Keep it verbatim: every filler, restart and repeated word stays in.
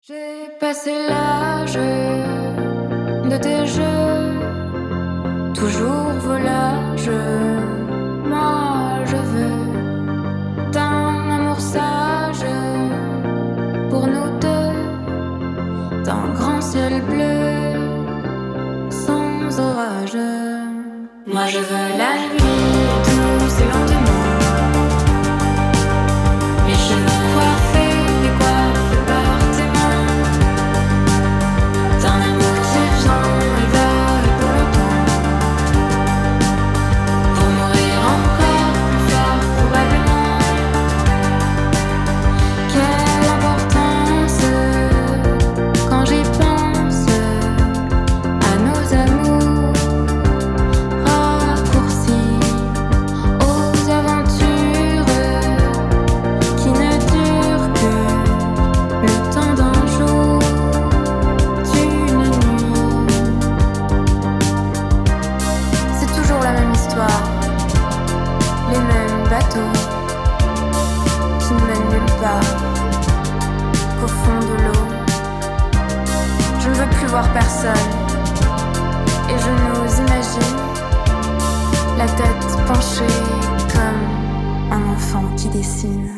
J'ai passé l'âge de tes jeux, toujours volage. Moi je veux d'un amour sage pour nous deux, d'un grand ciel bleu sans orage. Moi je veux la nuit douce et lentement, les cheveux coiffés, les coiffes par tes mains, d'un amour qui vient et va pour longtemps, pour mourir encore plus fort probablement. Quelle importance quand j'y pense à nos amours raccourcis, aux aventures qui ne durent que le temps d'un jour, d'une nuit. C'est toujours la même histoire, les mêmes bateaux qui ne mènent nulle part qu'au fond de l'eau. Je ne veux plus voir personne et je nous imagine la tête penchée comme un enfant qui dessine.